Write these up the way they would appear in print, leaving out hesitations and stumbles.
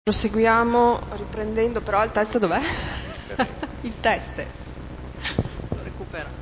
Proseguiamo riprendendo, però il test dov'è? Il test. Lo recupero.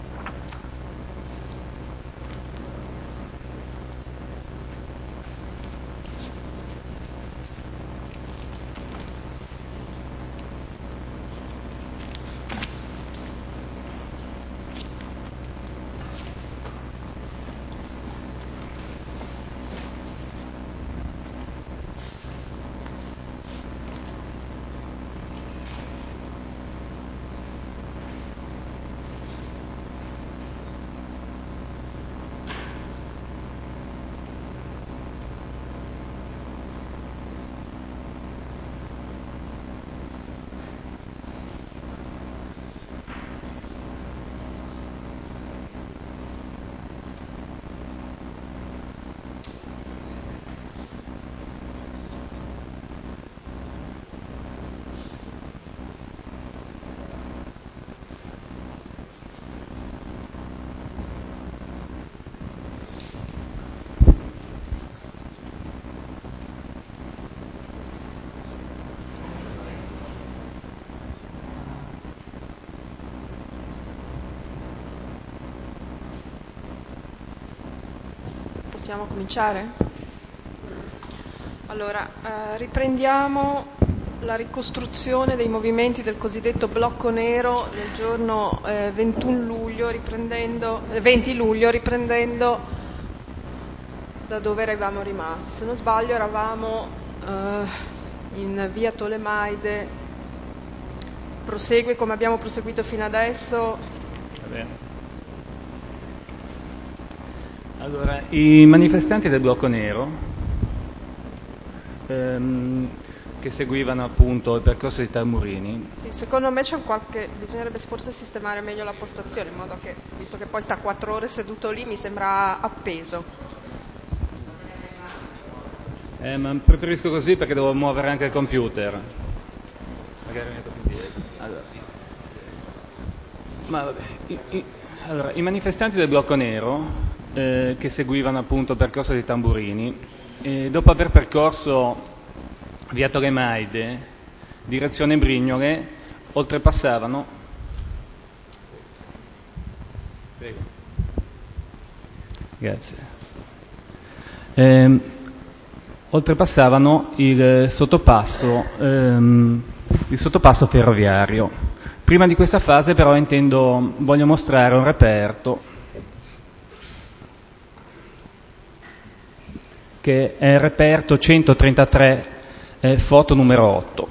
Possiamo cominciare? Allora, riprendiamo la ricostruzione dei movimenti del cosiddetto blocco nero nel giorno 20 luglio, riprendendo da dove eravamo rimasti. Se non sbaglio eravamo in via Tolemaide. Prosegue come abbiamo proseguito fino adesso. Va bene. Allora, i manifestanti del blocco nero che seguivano appunto il percorso di Tamburini. Sì, secondo me bisognerebbe forse sistemare meglio la postazione, in modo che, visto che poi sta 4 ore seduto lì, mi sembra appeso. Ma preferisco così perché devo muovere anche il computer. Magari metto più indietro. Allora, i manifestanti del blocco nero che seguivano appunto il percorso di Tamburini, dopo aver percorso via Tolemaide, direzione Brignole, oltrepassavano. Prego. Grazie. Oltrepassavano il sottopasso ferroviario. Prima di questa fase però voglio mostrare un reperto che è il reperto 133 foto numero 8.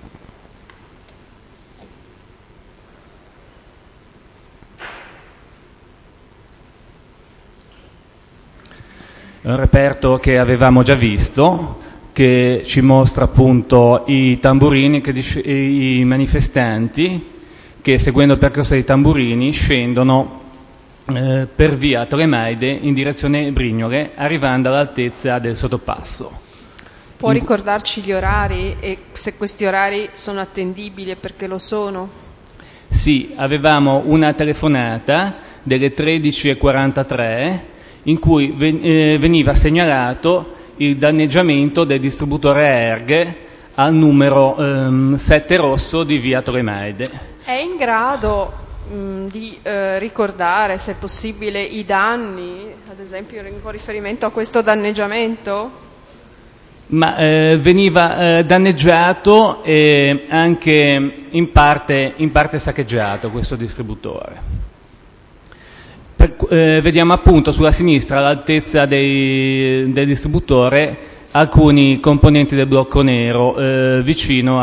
È un reperto che avevamo già visto, che ci mostra appunto i tamburini, i manifestanti che seguendo il percorso dei Tamburini scendono per via Tolemaide in direzione Brignole, arrivando all'altezza del sottopasso. Può ricordarci gli orari e se questi orari sono attendibili e perché lo sono? Sì, avevamo una telefonata delle 13:43 in cui veniva segnalato il danneggiamento del distributore ERG al numero 7 rosso di via Tolemaide. È in grado di ricordare, se possibile, i danni, ad esempio con riferimento a questo danneggiamento? Ma veniva danneggiato e anche in parte saccheggiato questo distributore. Vediamo appunto sulla sinistra, all'altezza del distributore, alcuni componenti del blocco nero vicino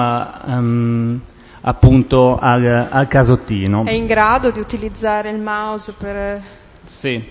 appunto al casottino. È in grado di utilizzare il mouse per... Sì.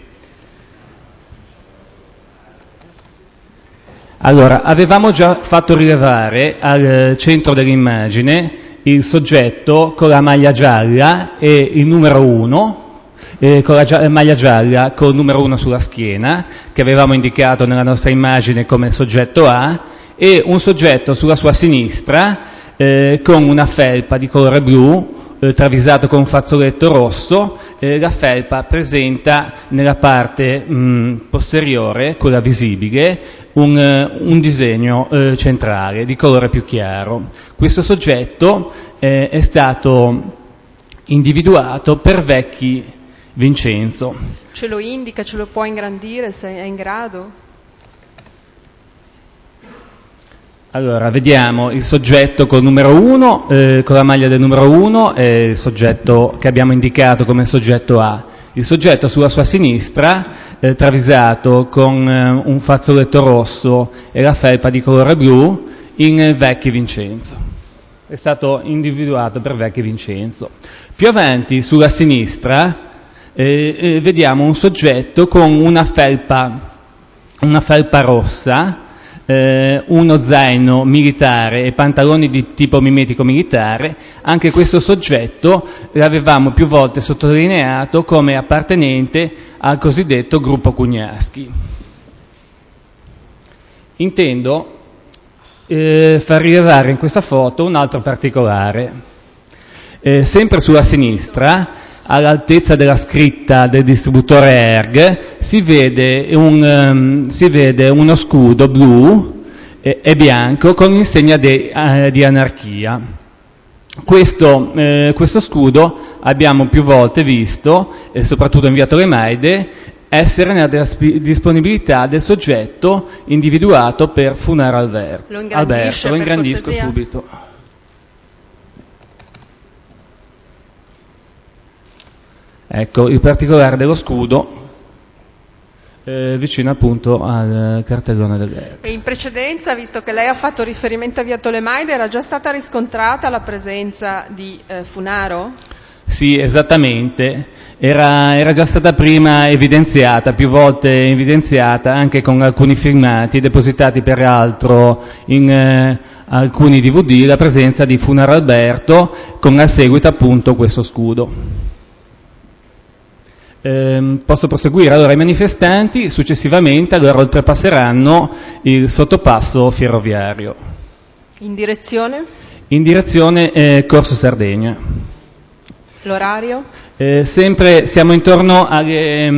Allora, avevamo già fatto rilevare al centro dell'immagine il soggetto con la maglia gialla e il numero 1, con la maglia gialla con il numero 1 sulla schiena, che avevamo indicato nella nostra immagine come soggetto A, e un soggetto sulla sua sinistra con una felpa di colore blu, travisato con un fazzoletto rosso. La felpa presenta nella parte posteriore, quella visibile, un disegno centrale di colore più chiaro. Questo soggetto è stato individuato per Vecchi Vincenzo. Ce lo indica, ce lo può ingrandire se è in grado? Allora, vediamo il soggetto col numero 1, con la maglia del numero 1, è il soggetto che abbiamo indicato come soggetto A. Il soggetto sulla sua sinistra, travisato con un fazzoletto rosso e la felpa di colore blu, in Vecchi Vincenzo. È stato individuato per Vecchi Vincenzo. Più avanti, sulla sinistra, vediamo un soggetto con una felpa rossa, uno zaino militare e pantaloni di tipo mimetico militare. Anche questo soggetto l'avevamo più volte sottolineato come appartenente al cosiddetto gruppo Cugnaschi. Intendo far rilevare in questa foto un altro particolare. Sempre sulla sinistra, all'altezza della scritta del distributore ERG, si vede uno scudo blu e bianco con insegna di anarchia. Questo scudo abbiamo più volte visto, e soprattutto in via Tolemaide, essere nella disponibilità del soggetto individuato per Funaro Alberto. Lo ingrandisco subito. Ecco il particolare dello scudo vicino appunto al cartellone dell'ERG. E in precedenza, visto che lei ha fatto riferimento a via Tolemaide, era già stata riscontrata la presenza di Funaro? Sì, esattamente. Era già stata prima evidenziata, più volte evidenziata, anche con alcuni filmati depositati peraltro in alcuni DVD, la presenza di Funaro Alberto, con al seguito appunto questo scudo. Posso proseguire? Allora, i manifestanti successivamente oltrepasseranno il sottopasso ferroviario. In direzione? In direzione Corso Sardegna. L'orario? Sempre siamo intorno alle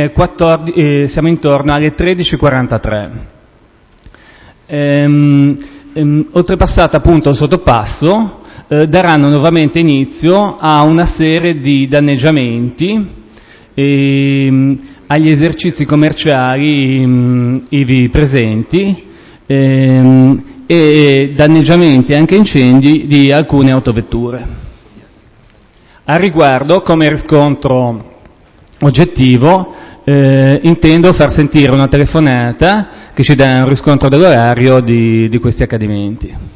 13:43. Oltrepassata appunto il sottopasso, daranno nuovamente inizio a una serie di danneggiamenti agli esercizi commerciali ivi presenti e danneggiamenti, anche incendi, di alcune autovetture. Al riguardo, come riscontro oggettivo, intendo far sentire una telefonata che ci dà un riscontro dell'orario di questi accadimenti.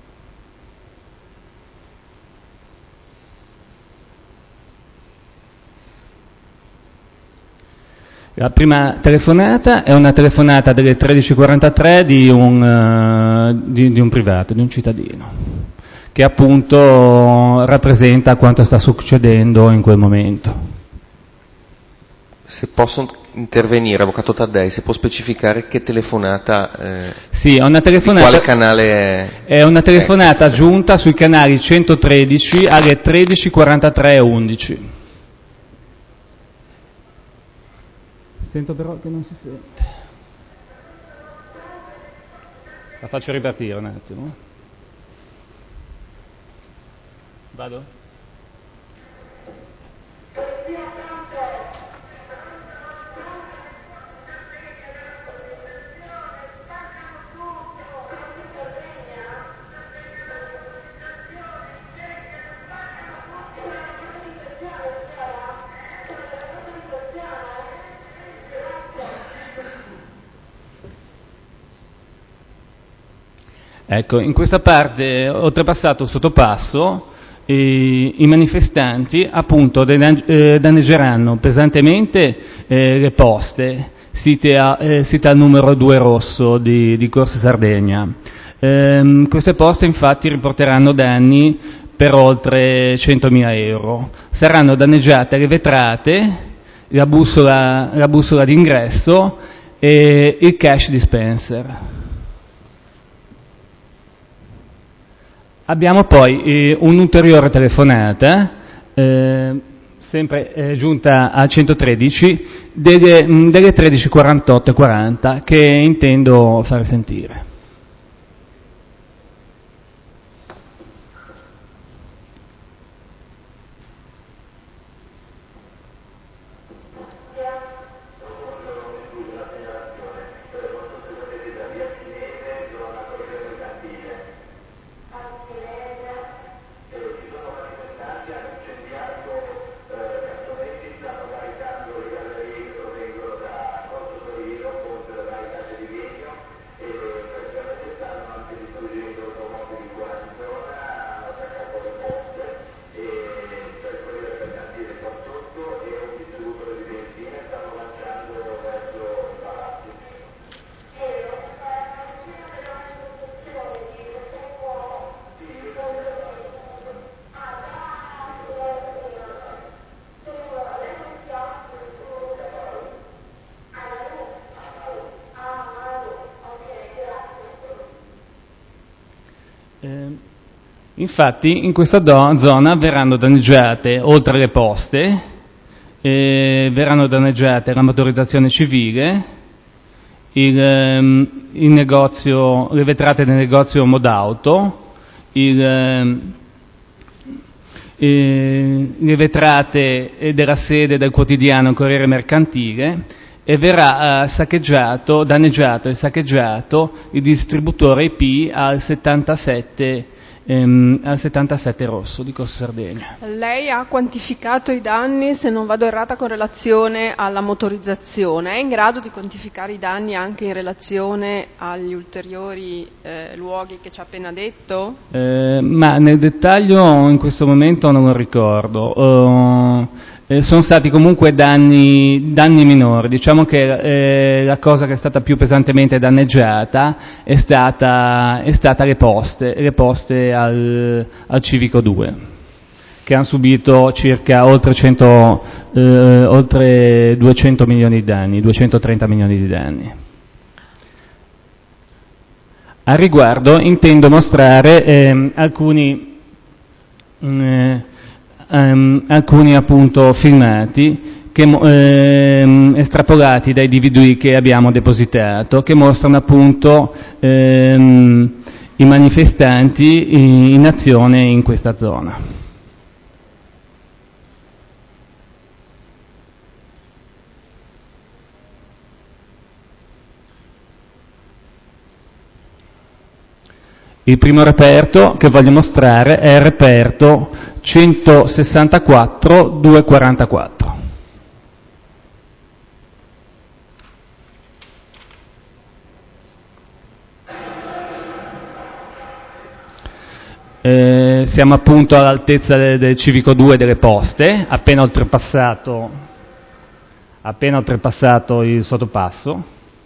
La prima telefonata è una telefonata delle 13:43 di un privato, di un cittadino, che appunto rappresenta quanto sta succedendo in quel momento. Se posso intervenire, Avvocato Taddei, se può specificare che telefonata, sì, è una telefonata, di quale canale è una telefonata aggiunta sui canali 113 alle 13:43 e 11. Sento però che non si sente. La faccio ripartire un attimo. Vado? Ecco, in questa parte, oltrepassato il sottopasso, i manifestanti appunto danneggeranno pesantemente le poste site al numero 2 rosso di Corso Sardegna. Queste poste infatti riporteranno danni per oltre 100.000 euro. Saranno danneggiate le vetrate, la bussola d'ingresso e il cash dispenser. Abbiamo poi un'ulteriore telefonata, sempre giunta a 113, delle 13:48 e 40 che intendo fare sentire. Infatti in questa zona verranno danneggiate, oltre alle poste, verranno danneggiate la motorizzazione civile, le vetrate del negozio Modauto, le vetrate della sede del quotidiano Corriere Mercantile, e verrà danneggiato e saccheggiato il distributore IP al 77 Rosso di Corso Sardegna. Lei ha quantificato i danni, se non vado errata, con relazione alla motorizzazione. È in grado di quantificare i danni anche in relazione agli ulteriori luoghi che ci ha appena detto? Ma nel dettaglio in questo momento non lo ricordo. Sono stati comunque danni minori. Diciamo che la cosa che è stata più pesantemente danneggiata è stata le poste al Civico 2, che hanno subito circa oltre 200 milioni di danni, 230 milioni di danni. A riguardo intendo mostrare alcuni appunto filmati estrapolati dai DVD che abbiamo depositato, che mostrano appunto i manifestanti in azione in questa zona. Il primo reperto che voglio mostrare è il reperto 164-244. Siamo appunto all'altezza del Civico 2 delle poste, appena oltrepassato il sottopasso.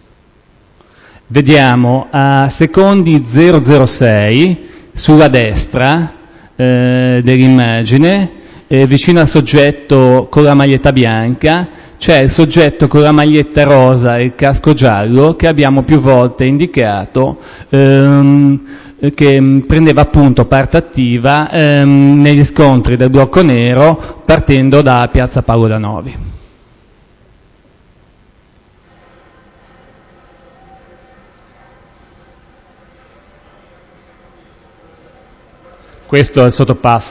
Vediamo a secondi 006 sulla destra dell'immagine, vicino al soggetto con la maglietta bianca, c'è il soggetto con la maglietta rosa e il casco giallo che abbiamo più volte indicato, che prendeva appunto parte attiva negli scontri del blocco nero partendo da piazza Paolo Danovi. Questo è il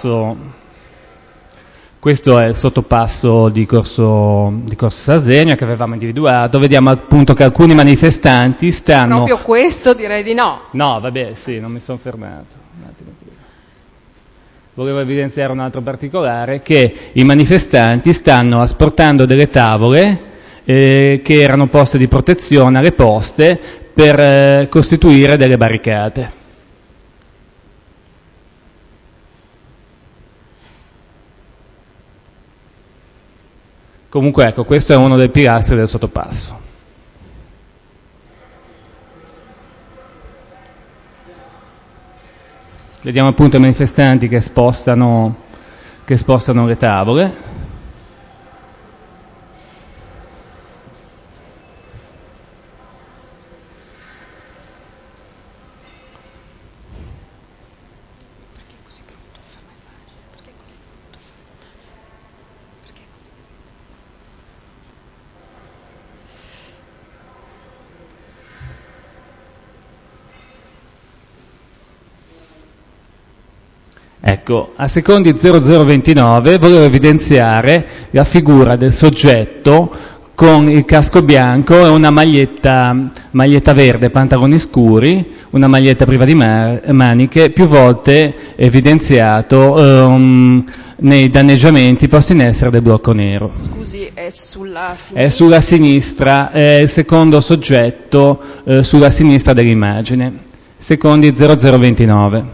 sottopasso di Corso Sardegna che avevamo individuato. Vediamo appunto che alcuni manifestanti stanno... Proprio questo direi di no. No, vabbè, sì, non mi sono fermato. Un attimo qui. Volevo evidenziare un altro particolare, che i manifestanti stanno asportando delle tavole che erano poste di protezione alle poste per costituire delle barricate. Comunque ecco, questo è uno dei pilastri del sottopasso. Vediamo appunto i manifestanti che spostano le tavole. Ecco, a secondi 0029 volevo evidenziare la figura del soggetto con il casco bianco e una maglietta verde, pantaloni scuri, una maglietta priva di maniche, più volte evidenziato nei danneggiamenti posti in essere del blocco nero. Scusi, è sulla sinistra? È sulla sinistra, è il secondo soggetto sulla sinistra dell'immagine, secondi 0029.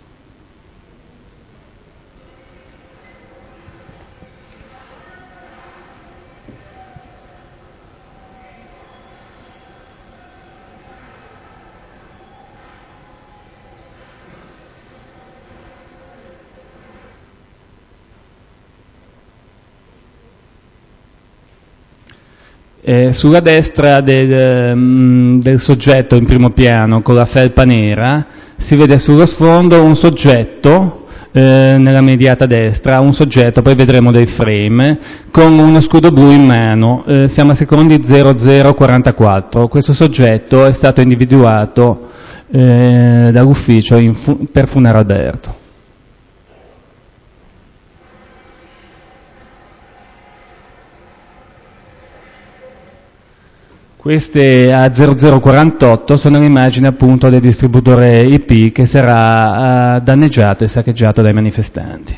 Sulla destra del soggetto in primo piano con la felpa nera si vede sullo sfondo un soggetto nella mediata destra, un soggetto, poi vedremo dei frame, con uno scudo blu in mano, siamo a secondi 0044. Questo soggetto è stato individuato dall'ufficio per Funaro Alberto. Queste a 0048 sono le immagini appunto del distributore IP che sarà danneggiato e saccheggiato dai manifestanti.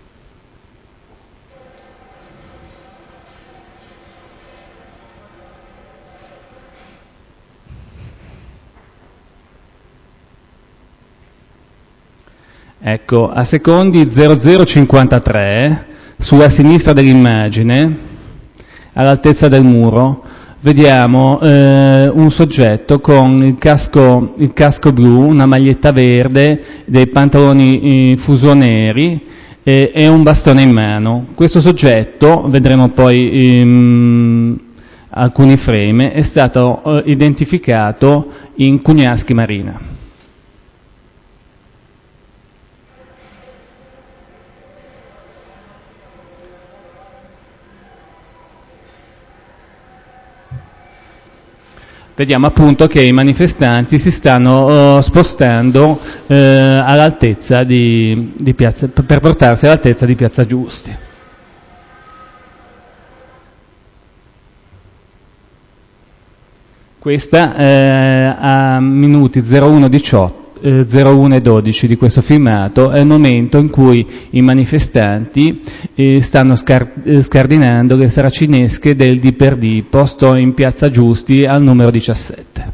Ecco, a secondi 0053, sulla sinistra dell'immagine, all'altezza del muro, vediamo un soggetto con il casco blu, una maglietta verde, dei pantaloni fuso neri e un bastone in mano. Questo soggetto, vedremo poi alcuni frame, è stato identificato in Cuniaschi Marina. Vediamo appunto che i manifestanti si stanno spostando all'altezza di piazza, per portarsi all'altezza di Piazza Giusti. Questa a minuti 01 e 12 di questo filmato è il momento in cui i manifestanti stanno scardinando le saracinesche del D+D posto in Piazza Giusti al numero 17.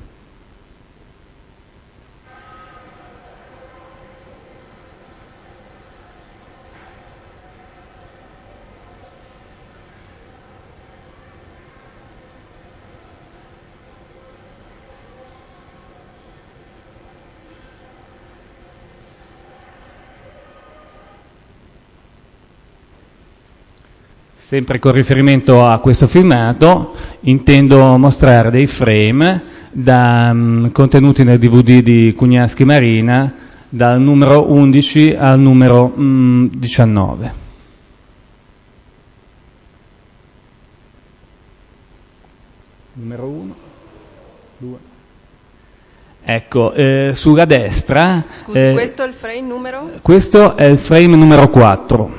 Sempre con riferimento a questo filmato, intendo mostrare dei frame contenuti nel DVD di Cuniaschi Marina dal numero 11 al numero 19. Numero 1, 2. Ecco, sulla destra... Scusi, questo è il frame numero? Questo è il frame numero 4.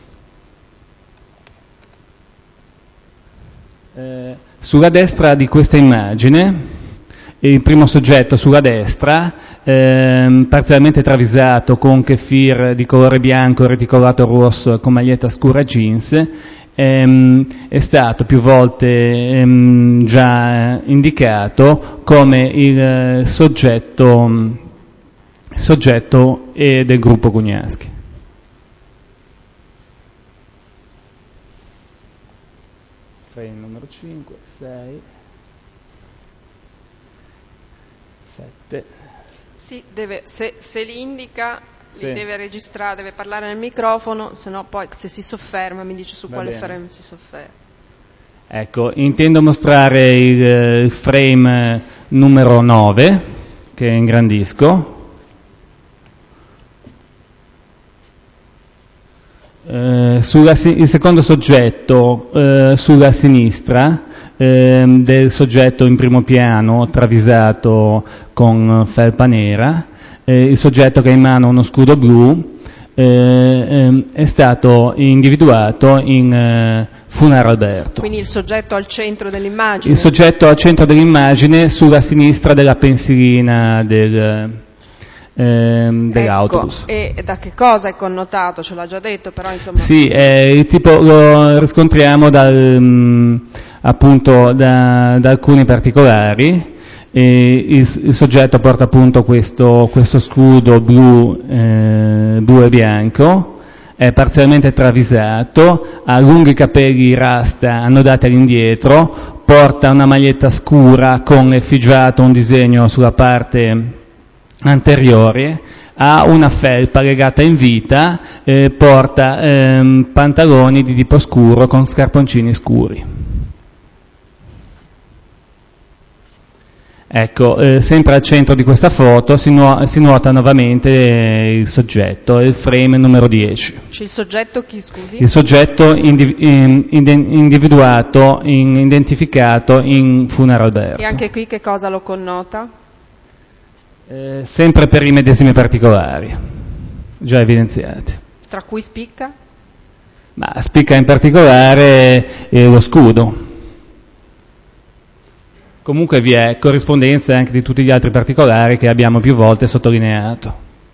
Sulla destra di questa immagine, il primo soggetto sulla destra, parzialmente travisato con kefir di colore bianco e reticolato rosso con maglietta scura jeans, è stato più volte già indicato come il soggetto del gruppo Cuniaschi. Frame numero 5, 6, 7. Sì, se li indica, sì, li deve registrare, deve parlare nel microfono, se no poi se si sofferma mi dice su quale frame si sofferma. Ecco, intendo mostrare il frame numero 9, che ingrandisco. Il secondo soggetto sulla sinistra del soggetto in primo piano travisato con felpa nera, il soggetto che ha in mano uno scudo blu, è stato individuato in Funaro Alberto. Quindi il soggetto al centro dell'immagine? Il soggetto al centro dell'immagine, sulla sinistra della pensilina dell'autobus. Ecco, e da che cosa è connotato? Ce l'ha già detto, però insomma... Sì, il tipo lo riscontriamo appunto da alcuni particolari. Il soggetto porta appunto questo scudo blu e bianco, è parzialmente travisato, ha lunghi capelli rasta annodati all'indietro, porta una maglietta scura con effigiato un disegno sulla parte anteriore, ha una felpa legata in vita, porta pantaloni di tipo scuro con scarponcini scuri. Ecco, sempre al centro di questa foto si nota nuovamente il soggetto, il frame numero 10. C'è il soggetto chi, scusi? Il soggetto individuato, identificato in Funaro Alberto. E anche qui che cosa lo connota? Sempre per i medesimi particolari, già evidenziati. Tra cui spicca? Ma spicca in particolare lo scudo. Comunque vi è corrispondenza anche di tutti gli altri particolari che abbiamo più volte sottolineato.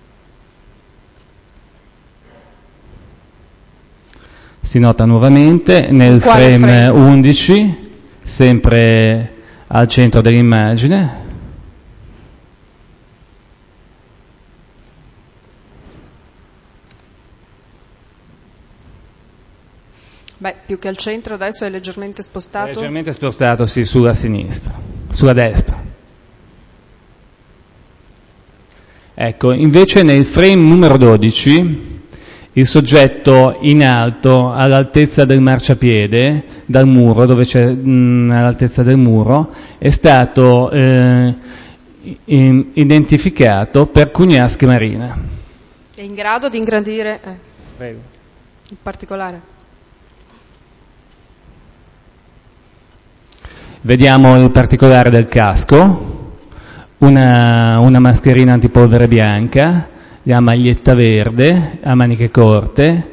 Si nota nuovamente nel frame 11, sempre al centro dell'immagine. Beh, più che al centro adesso è leggermente spostato? È leggermente spostato, sì, sulla sinistra, sulla destra. Ecco, invece nel frame numero 12, il soggetto in alto, all'altezza del marciapiede, dal muro, dove c'è all'altezza del muro, è stato identificato per Cugneschi Marina. È in grado di ingrandire Prego. il particolare? Vediamo il particolare del casco, una mascherina antipolvere bianca, la maglietta verde a maniche corte,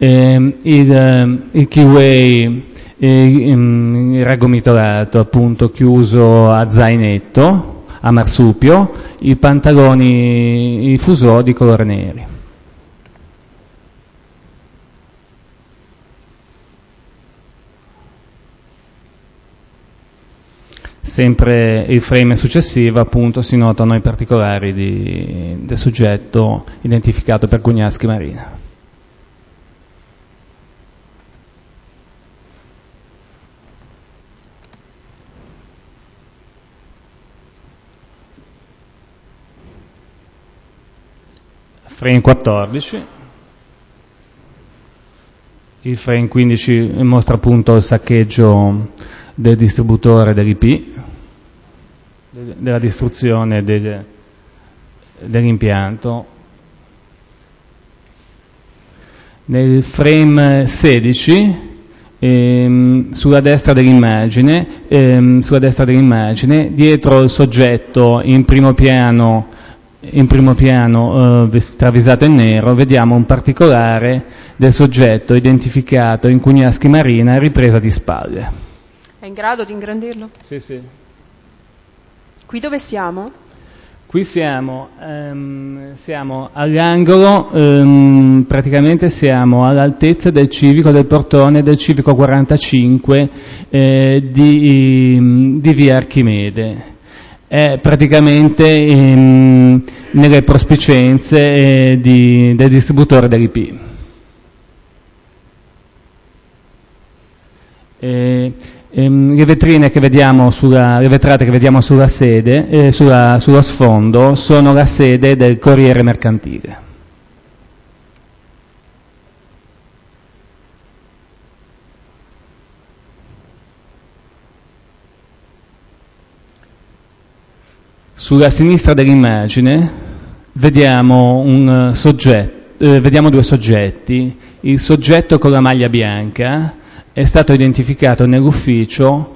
il keyway raggomitolato, appunto chiuso a zainetto, a marsupio, i pantaloni, i fusò di colore neri. Sempre il frame successivo, appunto, si notano i particolari del soggetto identificato per Cugneschi Marina. Frame 14. Il frame 15 mostra appunto il saccheggio del distributore dell'IP, della distruzione dell'impianto. Nel frame 16, sulla destra dell'immagine, dietro il soggetto in primo piano travisato in nero, vediamo un particolare del soggetto identificato in Cugneschi Marina, ripresa di spalle. È in grado di ingrandirlo? Sì, sì. Qui dove siamo? Qui siamo all'angolo, praticamente siamo all'altezza del civico, del portone del civico 45 di via Archimede. È praticamente nelle prospicenze del distributore dell'IP. Le vetrine che vediamo le vetrate che vediamo sulla sede, sullo sfondo, sono la sede del Corriere Mercantile. Sulla sinistra dell'immagine vediamo vediamo due soggetti. Il soggetto con la maglia bianca è stato identificato nell'ufficio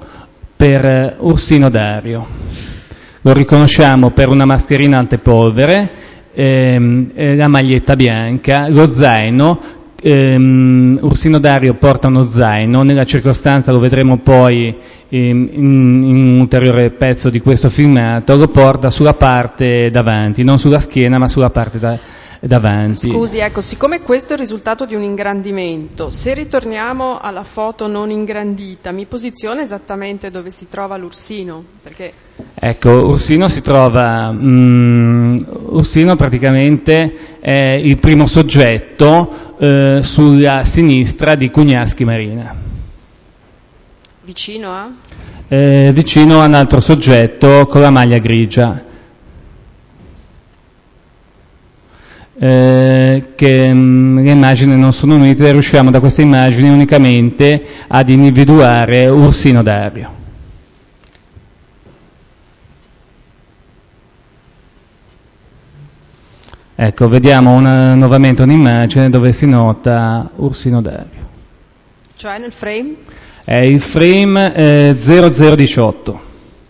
per Ursino Dario. Lo riconosciamo per una mascherina antipolvere la maglietta bianca, lo zaino. Ursino Dario porta uno zaino, nella circostanza, lo vedremo poi in un ulteriore pezzo di questo filmato, lo porta sulla parte davanti, non sulla schiena ma sulla parte davanti. Scusi, ecco, siccome questo è il risultato di un ingrandimento, se ritorniamo alla foto non ingrandita, mi posiziona esattamente dove si trova l'ursino? Perché... Ecco, Ursino si trova, Ursino praticamente è il primo soggetto sulla sinistra di Cugneschi Marina. Vicino a? Vicino a un altro soggetto con la maglia grigia. Che le immagini non sono unite, riusciamo da queste immagini unicamente ad individuare Ursino Dario. Ecco, vediamo nuovamente un'immagine dove si nota Ursino Dario. Cioè nel frame? È il frame 0018.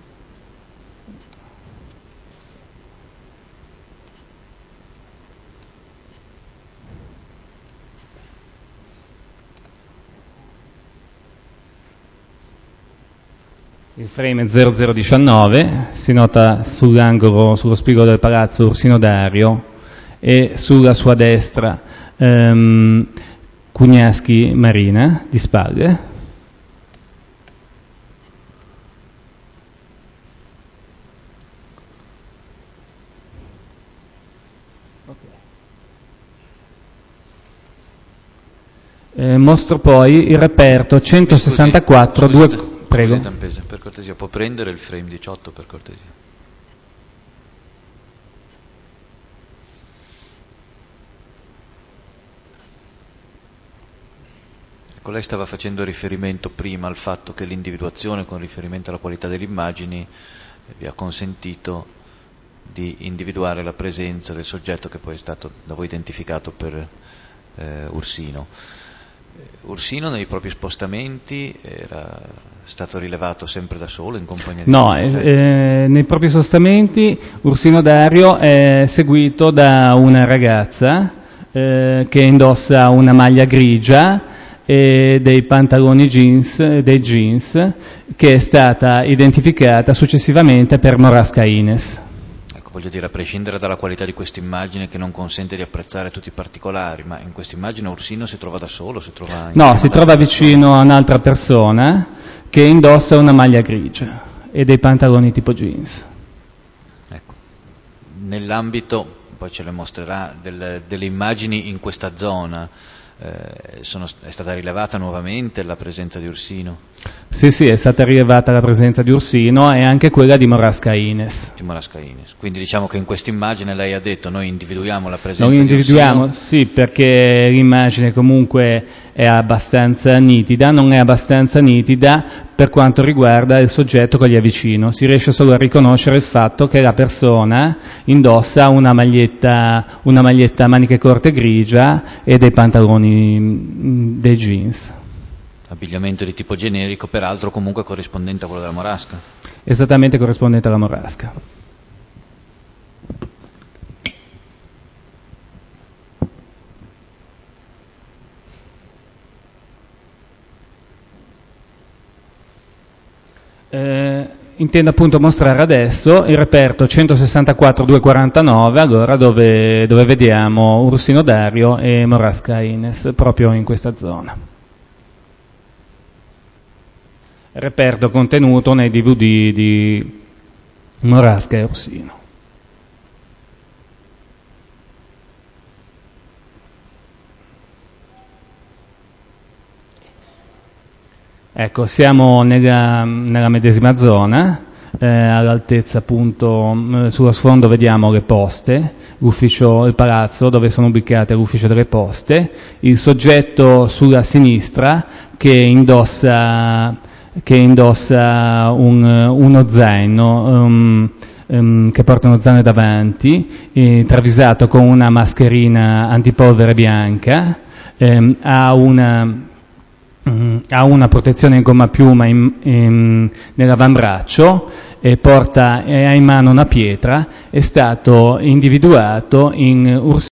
Il frame 0019, si nota sull'angolo, sullo spigolo del palazzo Ursino Dario e sulla sua destra Cugneschi Marina di spalle. Mostro poi il reperto 164. Prego. Zampese, per cortesia, può prendere il frame 18 per cortesia? Ecco, lei stava facendo riferimento prima al fatto che l'individuazione con riferimento alla qualità delle immagini vi ha consentito di individuare la presenza del soggetto che poi è stato da voi identificato per Ursino. Ursino nei propri spostamenti era stato rilevato sempre da solo, in compagnia di... No, nei propri spostamenti Ursino Dario è seguito da una ragazza che indossa una maglia grigia e dei pantaloni dei jeans, che è stata identificata successivamente per Morasca Ines. Voglio dire, a prescindere dalla qualità di questa immagine che non consente di apprezzare tutti i particolari, ma in questa immagine Ursino si trova da solo? Si trova vicino a un'altra persona che indossa una maglia grigia e dei pantaloni tipo jeans. Ecco. Nell'ambito, poi ce le mostrerà, delle immagini in questa zona, è stata rilevata nuovamente la presenza di Ursino? Sì, è stata rilevata la presenza di Ursino e anche quella di Morasca Ines. Quindi diciamo che in questa immagine lei ha detto noi individuiamo la presenza di Ursino? Sì, perché l'immagine comunque è abbastanza nitida, non è abbastanza nitida per quanto riguarda il soggetto che gli è vicino. Si riesce solo a riconoscere il fatto che la persona indossa una maglietta a maniche corte grigia e dei pantaloni dei jeans. Abbigliamento di tipo generico, peraltro comunque corrispondente a quello della Morasca. Esattamente corrispondente alla Morasca. Intendo appunto mostrare adesso il reperto 164-249, allora dove vediamo Ursino Dario e Morasca Ines, proprio in questa zona. Reperto contenuto nei DVD di Morasca e Ursino. Ecco, siamo nella medesima zona, all'altezza appunto, sullo sfondo vediamo le poste, il palazzo dove sono ubicate l'ufficio delle poste, il soggetto sulla sinistra che indossa uno zaino, che porta uno zaino davanti, travisato con una mascherina antipolvere bianca, ha una protezione in gomma piuma nell'avambraccio ha in mano una pietra, è stato individuato in